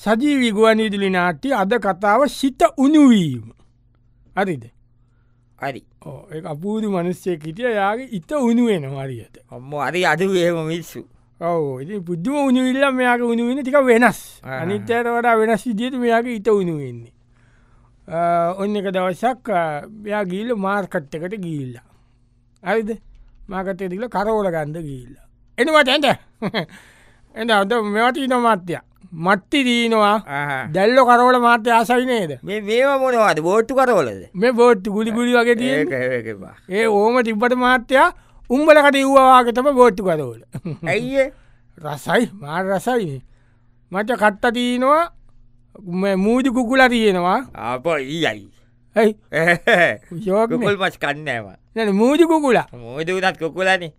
සජීවී ගුවන්විදුලි නාට්‍ය අද කතාව සිත උණුවීම. හරිද? හරි ඒ අපූදු මනුස්සයෙක් හිටිය යාගේ ඉත උණුවෙන හරියට. ඔම්ම අරි අඩු ඒම මිස්සු ඔව් ඉතින් පුදුම උණුවිල්ල මෙයාගේ උණුවෙන්නේ ටික වෙනස්. අනිත්‍යයට වඩා වෙනස් විදිහට මෙයාගේ ඉත උණුවෙන්නේ. ඔන්න එක දවසක් මෙයා ගිහිල්ලා මාර්කට් එකට ගිහිල්ලා. හරිද? මාර්කට් එකට ගිහිල්ලා කරෝල ගන්න ගිහිල්ලා. එනවට එන්න. එන්න අද මේවා තියෙනවා මාත්‍යා. මට්ටි දීනවා දැල්ලෝ කරෝල මාත්‍ය ආසයි නේද? මේවා මොනවද බෝට්ටු කරවලද? මේ බෝට්ටු ගුලි ගුලි වගේ තියෙන. ඒක ඒ ඕම තිබ්බට මාත්‍යා උඹලකට ඉව්වා වගේ තමයි බෝට්ටු කරෝල. ඇයි රසයි මාර රසයි. මට කට්ට තියෙනවා මූදු කුකුලා තියෙනවා. අපෝ ඊයයි. ඇයි? කුකුල් මස් කන්නේ නැහැ නෑ මූදු කුකුලා. මොකද උනත් කුකුලානේ.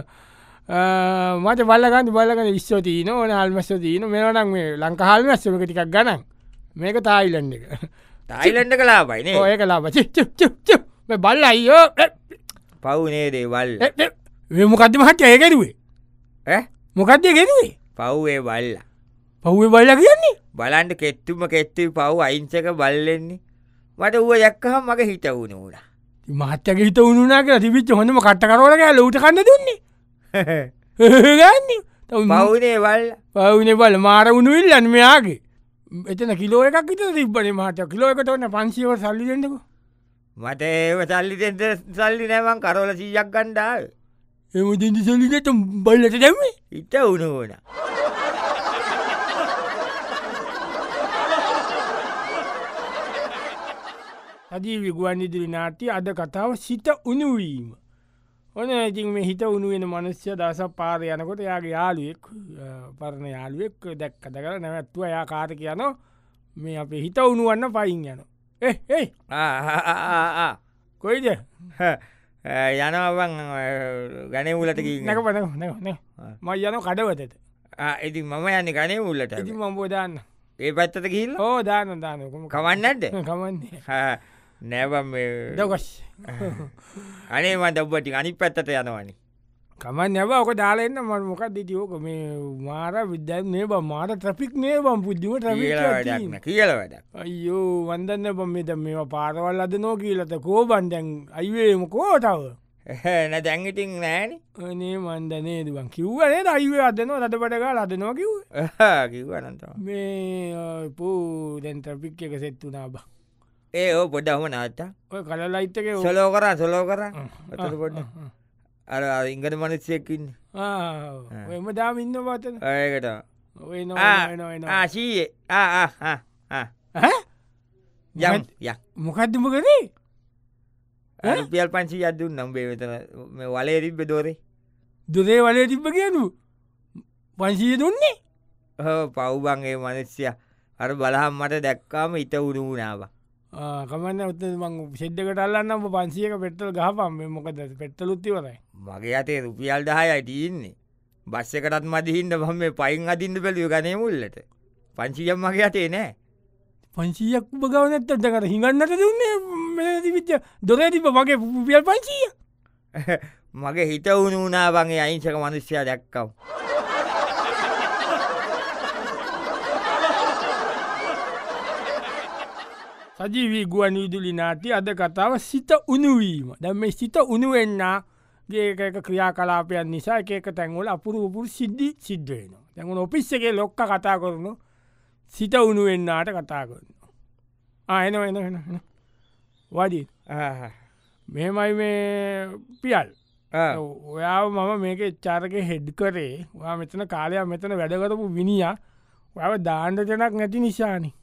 මට බලගන්න ඉස්සෝ තියන ඕන හල්මස්ස තියන මේවනම් මේ ලංකා හල්මස්සක ටිකක් ගනන් මේක තායිලන්ඩ එක තායිලන්ඩ කලාපයිනේ ඒක ලාබ බල්ල අයියෝ පව්නේදේ වල් මොකක්ද මහට්‍ය ඒකරුවේ මොකක්දය ගෙරුවේ පව්වේ බල්ල පව්වේ බල්ල කියන්නේ බලන්ට කෙත්තුම කෙත්තුයි පව් අයිංසක බල්ලෙන්නේ මට ඌව දැක්කහම මගේ හිත වුණ ූඩ මහත්්‍යක හිත උුණනා කියලා තිබිච්ච හොඳම කට්ට කරෝලක ලෝට කන්න දුන්නේ ගන්න පවුනේ වල් පවුනේ බල මාර උුණු ඉල්ලන්න මෙයාගේ එතන කිලෝ එකක් විත තිබ්බන මට කිලෝ එකට ඔන්න 500 සල්ලි දෙන්නක මට ඒව සල්ලිතෙන්ට සල්ලි නෑවන් කරෝල සීයක් ගණ්ඩාව එම දෙදි සල්ලිනට බල්ලට දැම්මේ ඉට උුණ ඕන සජීවී ගුවන්විදුලි නාට්‍ය අද කතාව සිත උණුවීම. ඔන ඉතින් මේ හිත උණුවෙන මනුස්්‍ය දස පාර යනකොට යාගේ යාළුවෙක් පරණ යාළුවෙක් දැක්ක දකර නැවැත්තුව යා කාර කියනො මේ අපේ හිත උණුවන්න පයින් යන කොයිද යනවන් ගනවලට නැක පන මයි යන කඩවතට ඉති මම යන්න ගනය උල්ලට ඉති මම්බෝදාන්න ඒ පැත්තට කිල් ඕ දාන දානකම කවන්නට කමන්නේ නැවම් දකොස් අනේ මට ඔබ්බටි අනි පැත්තට යනවනි කමන් නැව ඕක දාලෙන්න්න මට මොකක් දිතියෝක මේ මාර විද්‍යන් නේ බ මාට ට්‍රපික් නේ බම් පුද්දිම වැඩක් කියල වැඩ අයෝ වන්දන්න බම් මෙත මේවා පාරවල් අද නෝ කියලත කෝ බන්ඩැන් අයිවේම කෝටව නැ දැංගිටින් නෑන අනේ මන්දනේ දුවන් කිව්වනේ අයිවේ අදනවා රට පටකා ලදනවා කිව් කිව්වනට මේ පූ දැන් ට්‍රපික් එක සෙත්තුනා බා ඒ ඕ පොඩ හම නාත්තා ඔය කලලයිත්තක සොලෝ කර සොලෝ කර පොඩ අර ඉංගට මනුස්සයකින්න එම දාම ඉන්න පතන ඒකට ආශීයේ යම් ය මොකක්දම කරේ පියල් පංචි අදදුන් නම්බේ වෙතන මේ වලේ තිබ්බ දෝරේ දුරේ වලේ තිබ්බ කියනු පංශීය දුන්නේ පව්බන්ගේ මනස්්‍යය අර බලහම් මට දැක්කාම ඉත උඩු වුණාව කමන්න උත් මං ෙද්දකට අල්ලන්නම් 500ක පෙට්ටල් ගහපම් මොකද පෙට්ටලුත්තිවරයි මගේ අතේ රුපියල් 10යි තියන්නේ බස්ස එකටත් මදිහින්ද බම මේ පයින් අදින්ට පැලිය ගනය මුල්ලට 500ක් මගේ අතේ නෑ 500ක් උපගවනත් අදකට හිඟන්නට දුන්නේ තිවිච්ච දොර තිබ මගේ පුපියල් 500 මගේ හිත උුණු වුණාවගේ අයිංසක මනුෂ්‍යය දැක්කව සජීවී ගුවන්විදුලි නාට්‍ය අද කතාව සිත උණුවීම. දැන් මේ සිත උණුවෙන්නාගේ එක ක්‍රියා කලාපයන් නිසා එක තැන්වල අපුරු සිද්ධි සිද්ධ වෙනවා. දැන් උන ඔෆිස් එකේ ලොක්ක කතා කරනවා සිත උණුවෙන්නාට කතා කරනවා. එන වඩි මෙහෙමයි මේ පියල් ඔයාව මම මේක එච්චාරක හෙඩ් කරේ ඔයා මෙතන කාලයක් මෙතන වැඩකරපු විනිිය ඔයාව දාණ්ඩ ජනක් නැති නිසානි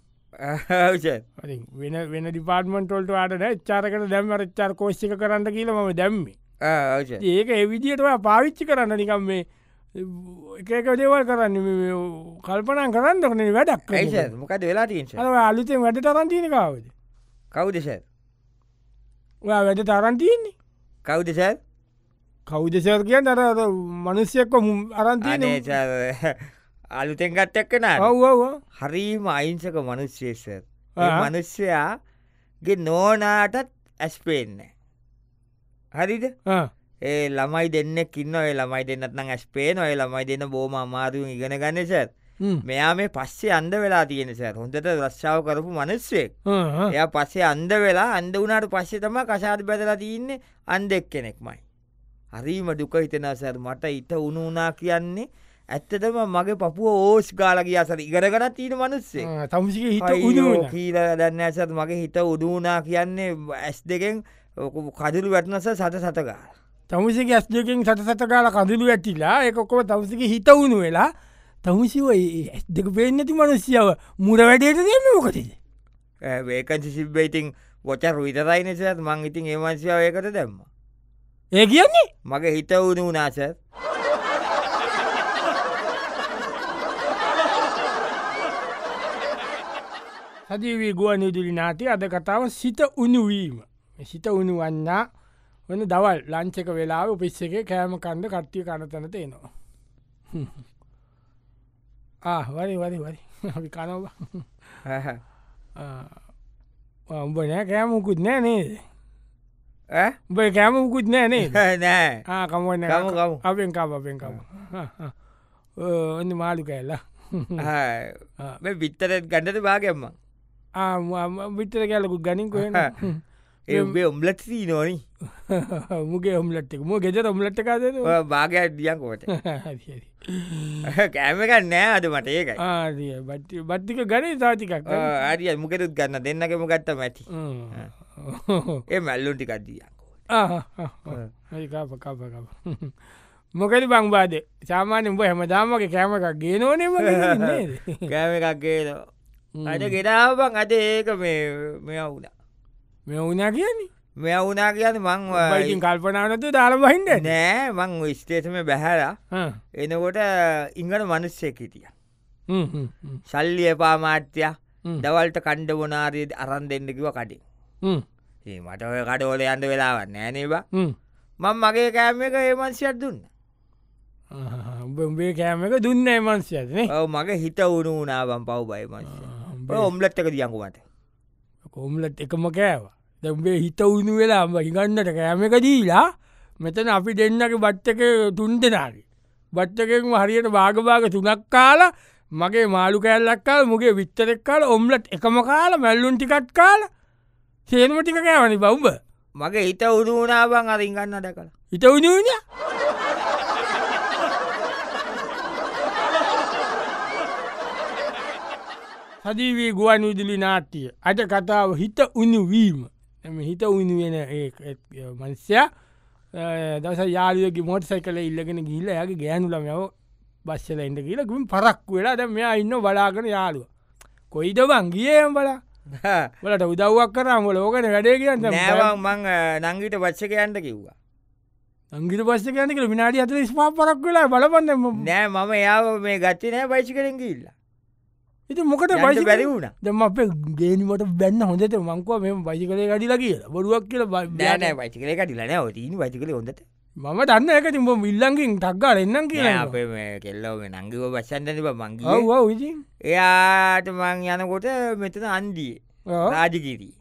වෙන ඩිපාර්ටමන්ටොල්ට අට එච්චාරකට දැම්ම රච්චාර කෝෂ්ික කරන්න කියල ම දැම්මේ ඒක එවිදිට පාවිච්චි කරන්න නිකම් මේ එකක දේවල් කරන්න කල්පනන් කරන්න කනේ වැඩක් මොකද වෙලා තිීන් අලුතෙන් වැඩ තරන්තියන කාවද කවුදස ඔයා වැඩ තරන්තියන්නේ කවුදස කවුදසර් කිය අර මනුස්්‍යයක්ක අරන්තිය අලුතෙන් ගත්තක්කන ඔව් හරිම අයිංසක මනුස්්‍යේස මනුස්්‍යයාගේ නෝනාටත් ඇස්පේන්න හරිද ඒ ළමයි දෙන්න කින්න ඔය ළමයි දෙන්නත්න ඇස්පේන ඔය ළමයි දෙන්න බෝම අමාරුව ඉගෙන ගන්නසත් මෙයා මේ පස්සේ අන්ද වෙලා තියෙන සෑ හොඳට රස්සාාව කරපු මනස්සේ එය පස්සේ අන්ද වෙලා අන්ද වුණට පස්සේ තම කසාද බැදලා තියන්නේ අන්දෙක් කෙනෙක්මයි. හරිම දුක හිතෙන සැර මට ඉත උුණු වනා කියන්නේ ඇත්තටම මගේ පපුුව ඕස් ගාල ගිය සර ඉගරගන තියෙන මනුස්සේ තමසික හිත කීල දන්න ඇසත් මගේ හිත උදුුණනා කියන්නේ ඇස් දෙකෙන් කදිලු වැටනස සත සතගා. තමුසික ඇස් දෙකින් සත සතකාල කදිලු ඇතිලා එකකොව තවසික හිත වුණු වෙලා තමුසිව ඇස් දෙක පේනැති මනුස්්‍යාව මුර වැඩේට දෙන්න මොකතිද. ඒකන්සි සිබ්බයිතින් ගොච රුවිතරයින සත් මං ඉතින් ඒමංශාව ඒකට දැම්ම. ඒ කියන්නේ මගේ හිත වුණු වනාස සජීවී ගුවන් විදුලි නාටි අද කතාව සිත උනුවීම. සිත උනුවන්න වන දවල් ලංචක වෙලාව උපිස්ස එක කෑම කණ්ඩ කට්ටිය කනතනට එනවා. වරි වරි වරි අපි කනව උඹ නෑ කෑමකුත් නෑ නේද උඹ කෑමකුත් නෑ නේ නෑ කමන්න අපෙන් කම අපෙන් කම ඔන්න මාළු කෑල්ලා විත්තරත් ගණඩට භාගම්ම විතර කැලකු ගනින් කොහ ඒ උම්ලටී නොනි මුගේ ඔම්ලට්ක මු ගෙදර ඔම්ලට්ට කාද භාගයක් දියන්කොට කෑමක නෑ අද මට ඒකයි බද්ධික ගනේ සාතිකක් ආරිය මුකෙතුත් ගන්න දෙන්නකම ගත්ත මැති ඒ මැල්ලුන් ටිකක් දියන් මොකද බංබාද සාමාන්‍ය උඹ හැම දාමගේ කෑමක් ගේනෝනෙම කෑම එකක් ගේන අද ගෙනාවබං අද ඒක මෙ වුණ මෙ වුණා කියන්නේ මෙ වුණා කියන්න මං ඉතින් කල්පනානතු දාරබහින්ද නෑ මං ස්ටේටම බැහැලා එනකොට ඉංගන මනුස්සෙක් හිටිය සල්ලිය පාමාත්‍යයා දවල්ට කණ්ඩ වනාරී අරන් දෙන්නකිව කඩින් මට ඔය කඩෝල යන්න වෙලාවන්න ෑනේවා මං මගේ කෑම එක ඒමංශයක් දුන්න උඹේ කෑම එක දුන්න ඒමංශයන මගේ හිත උුණු වනාවම් පව් බයි මංශය ඔම්ලට් එක දියංකුමට කොම්ලට් එකම කෑවා දැම්බේ හිත උුණු වෙලා ඉගන්නට කෑම එක දීලා මෙතන අපි දෙන්නක බට්ටක තුන් දෙනාගේ බට්ටකෙන් හරියට භාගභාග තුනක් කාල මගේ මාළු කෑල්ලක්කාල මුගේ විත්තරෙක් කාල ඔම්ලට් එකම කාල මැල්ලුන් ටිකට් කාල සේනම ටික කෑවනි බව්බ මගේ හිත උරුණාවන් අරින් ගන්න දැකළ හිත උුණුන හදීවී ගුවන් විදුලි නාට්ටිය අද කතාව හිත උුණුවීම එම හිත උුණුවෙන මංස්‍යයා දස යාලියගේ මොට සැකල ඉල්ලගෙන ගිල්ල යගේ ගෑනුලමයව බස්සල එට කියලකින් පරක් වෙලා ද මෙයා ඉන්න බලාගෙන යාළුව කොයිද බං ගියම් බලා වලට උදව්වක් කරම ලෝකන වැඩේ කියන්න නෑවන් මං නංගිට පච්චකයන්ට කිව්වා අංගිට පස්සකයන්නක විනාඩි අත ස්මා පරක් වෙලා බලපන්න නෑ මම යාව මේ ගත්ති නෑ පයිචි කරින් කිල්ල ඉති මොකට පයිසි බැරි වුණ දම අප ගේනීමට බැන්න හොඳට මංකව මෙම පයිසි කලේ ගඩිල කියලා බොරුවක් කියල බෑනෑ පයිචි කලේ කටිලන ටීන පචි කල හොඳට මම දන්න එක තිබ ඉල්ලංගින් ටක්ගා එන්නම් කියලා අප කෙල්ලව නංගව බස්සන්ටන මංග විසි එයාට මං යනකොට මෙතන අන්දිය රාජකිරී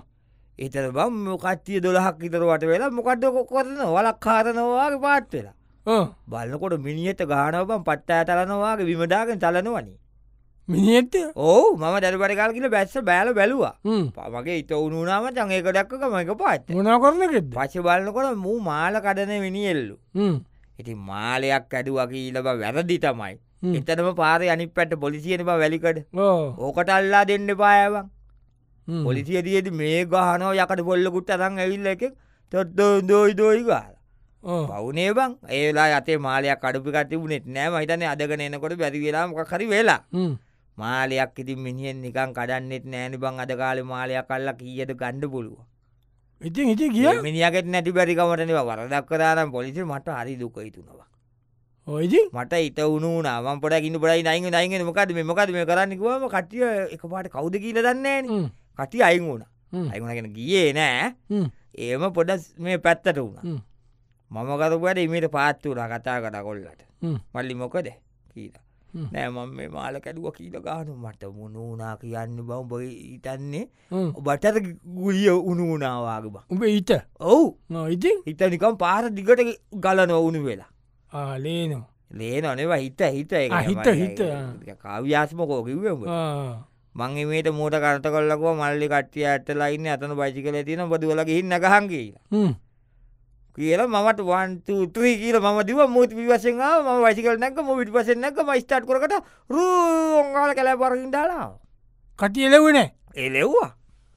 එතර බම් මොකත්තිය 12ක් ඉතරවට වෙලා මොකක්දකො කොරන වලක් කාරනවාගේ පාත් වෙලා බලකොට මිනිියට ගානවබම් පට්ටෑ තලනවාගේ විමදාගෙන් තලනවනි මිනිියට ඕ මම දැරපටකාල් කියල බැස්ස බෑල බැලවා පමගේ ඉත උුණාම චංඒක දක්කම එක පාත් මොනා කරන පච බලන්නකොට මූ මාල කඩන විනිියෙල්ලු ඉති මාලයක් ඇඩුවකීලබ වැරදි තමයි එතනම පාර අනි පැට පොලිසියන බ වැලිකඩ ඕකට අල්ලා දෙන්න පායවන් පොලිසිය දියද මේ ගහනෝ යකට පොල්ලකුට අරං ඇවිල්ල එක තොත්ද දෝයි දෝයි ගාල පවුනේ බං ඒලා අතේ මාලයක් අඩපිකට තිබුණෙත් නෑ හිතන අදගෙන එනකොට බැරි වෙලා මොක හරි වෙලා මාලයක් ඉතින් මිනිියෙන් නිකන් කඩන්නෙත් නෑනි බං අද කාල මාලයක් කල්ලා කියද ගණ්ඩ පුළුව ඉතින් හිති කිය මිනිියගෙත් නැති බැරිකමටනවා වරදක් කරනම් පොලිසි මට හරි දුකයිතුනවා ඔයිදි මට ඉත උුණුනා පොට ඉන්න පොඩයි නයිග නයිගෙන මොකද මොකද මේ කරන්නකුවම කටිය එක පාට කවුද කියල දන්නේන කටි අයින් වුණ අයිගුණගෙන ගියේ නෑ ඒම පොඩ මේ පැත්තට වුණ මම කරපුට ඉමට පාත්තුවන කතා කට කොල්ලට මල්ලි මොකද කීලා නෑ මම මේ මාල කැඩුව කියීල ගානු මට මුණුනා කියන්න බව බොයි ඉතන්නේ බටර ගුලිය උුණුනාවාග බ උඹ ඊට ඔවු නොයිති හිත නිකම් පාර දිගට ගලන ඕුණු වෙලා ආලේනවා ලේ නොනවා හිත හිත හිත කව්‍යාස්මකෝ කිව්ව මං මේට මූට කරත කොල්ලකව මල්ලි කට්ටිය ඇටලයින්න අතන බයිසිකල තින බොදුවලගේ හින්න ගහන් කියලා කියලා මට 1 2 3 කියල ම දිව මුත් විවසෙන් ම වයිසිකල නැක ම විට පසෙන් නැක ම ස්ටාට් කරට රූංගල කැල පරකින් දාලා කටිය එලෙවනේ එලෙව්වා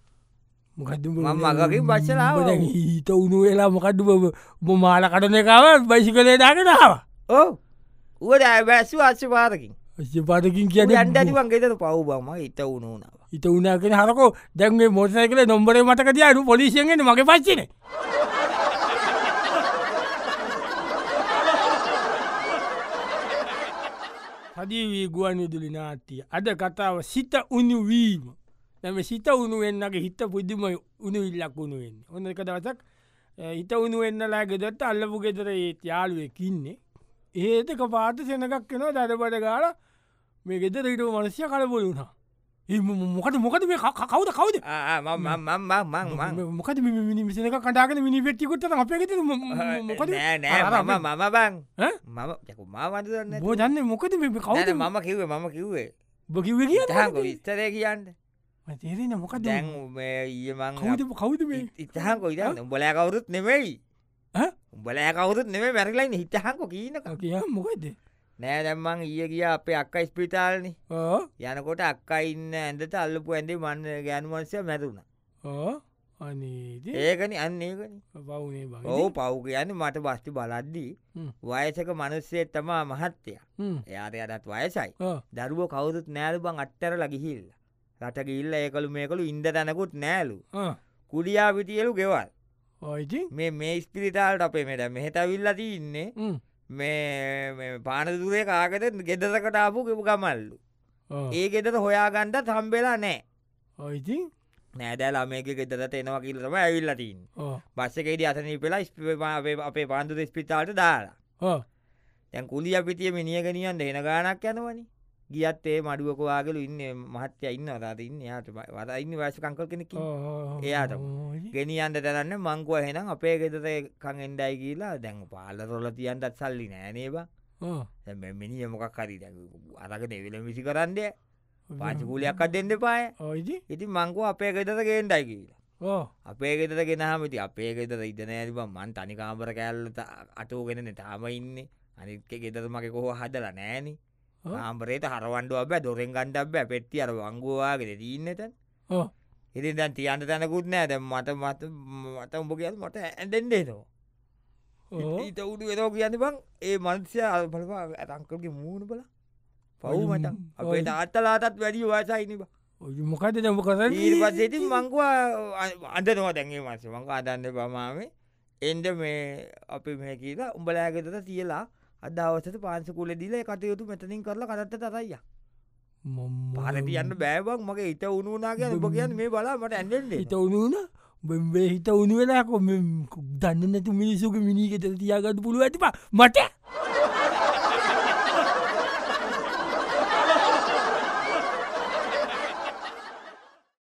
මගකින් බච්චලා හිත උුණු වෙලා මොකඩු මාල කටන එකව බයිසි කලේ දාගෙනාව ඕ උවට ඇබැස්සු අස්්‍ය පාරකින් පාටකින් කිය අන්ඩතිවන් ගෙතර පව් බම හිත උුණුනාව හිත උනාගෙන හරකෝ දැන්ගේ මොසය කල නොම්බරේ මතකද අනු පොලිසියගෙන් මගේ පච්චන හදීවී ගුවන් විදුලි නාතිය අද කතාව සිත උුණුවීම නැම සිත උුණුවෙන්න්නගේ හිත පුද්දිම උුණු ඉල්ලක් වුණුවෙන් ඔන්න එක දවසක් හිත උුණුවෙන්නලා ගෙදට අල්ලපු ගෙදර ඒත් යාළුවකින්නේ ඒතක පාත සෙනකක් කෙනවා දඩබට ගාල මේ ගෙදර ඉට මනසිය කලබොල වුණා මොකට මොකද මේ කවුද කවුද මොකද මිනිසක කටාගෙන මිනි පෙට්ටිකුට අප ගෙත මොකද මම බං මවදන්න බෝදන්න මොකද කවුද මම කිව්වේ මම කිව්වේ බොකිව කිය විස්තරය කියන්න තේරෙන මොක දැන් ඊමං කවුද කවුද මේ ඉතහකො ඉද උඹලෑ කවුරුත් නෙවෙයි උඹලෑ කවුරුත් නෙවේ මැරිලයින් හිතහකො කියනක කිය මොකද නෑ දැම්මං ඊය කිය අපේ අක්කා ස්පිතාල්නි යනකොට අක්කා ඉන්න ඇඳට අල්ලපු ඇඳේ මන්න ගෑනුවන්සය මැරුණ ඒකන අන්න ඒකන පවුනේ ඕ පව් කියන්න මට බස්ති බලද්දී වයසක මනුස්සේ තමා මහත්තය එයාට අදත් වයසයි දරුව කවුරුත් නෑලු බං අත්තර ලගිහිල්ල රටක ඉල්ල ඒකළු මේකළු ඉන්ද තැනකුත් නෑලු කුඩියා පිටියලු ගෙවල් මේ ස්පිරිතාල්ට අපේ මෙට මෙහෙතවිල්ල තින්නේ මේ පානදුරේ කාකත ගෙදරකට ආපු කෙපු ගමල්ලු ඒ ගෙදර හොයාගන්ඩ හම්බෙලා නෑ ඔයිති නෑදෑලා මේක ගෙදරට එනවා කියලතම ඇවිල්ලතින් බස්සකේද අසනී පෙලා අපේ පාන්දුර ස්පිතාල්ට දාලා තැන් කුලිය පිටිය මිනිියගෙනියන් දෙන ගානක් යනවනි ගියත් ඒ මඩුවකවාගලු ඉන්න මහත්‍ය ඉන්න තාත ඉන්න යාට වත ඉන්න වයසකංකල් කෙනෙක් එයාට ගෙනියන්ට තැනන්න මංකුව හෙනම් අපේ ගෙතත කං එන්ඩයි කියලා දැන් පාල රොල තියන්ටත් සල්ලි නෑනේවා මිනිිය මොකක් හරි අරක දෙවිල විසි කරන්ඩේ පාචිකූලයක් අත් දෙන්න පාය ඉති මංකුව අපේ ගෙතත ගේන්ඩයි කියලා අපේ ගෙතත ගෙනහමති අපේ ගෙතර ඉදන ඇතිබ මන් තනිකාම්බර කෑල්ලට අටෝගෙනන තාම ඉන්න අනිත්ක ගෙතර මගේ කොහෝ හදලා නෑනේ ආම්බරේට හරවන්ඩුව බෑ දොරෙන් ගණ්ඩක් බෑ පෙට්ටි අර වංගුවවාගෙන දීන්නත ඉතින් දැන් තියන්ට තැනකුත් නෑ දැ මට උඹ කියල් මට ඇඩෙන්ඩේ නවා ඊට උඩු වෙනෝ කියන්න බං ඒ මන්සය අල්පලවා ඇතංකල්ගේ මූුණ බල පව්මට අපේ අත්තලාටත් වැඩි වාසයිනිබ මොකද දම කර පසේති මංකුව අදනවා දැන්ගේ මස මංක අදන්න පමාමේ එන්ඩ මේ අපි මේ කියලා උඹලෑගෙතට තියලා අදවසට පාන්සකුල දිල කටයුතු මෙතනින් කරලා කරත්ත තරයිය පාරතියන්න බෑවක් මගේ හිත උනුනාගේ උප කියන්න මේ බලාමට ඇන්ඩෙන්ට හිත උනුන බෙම්බේ හිත උනුවෙලාකො දන්න නැතු මිනිසුක මිනිගෙත තියාගන්න පුළුව ඇතිපා මට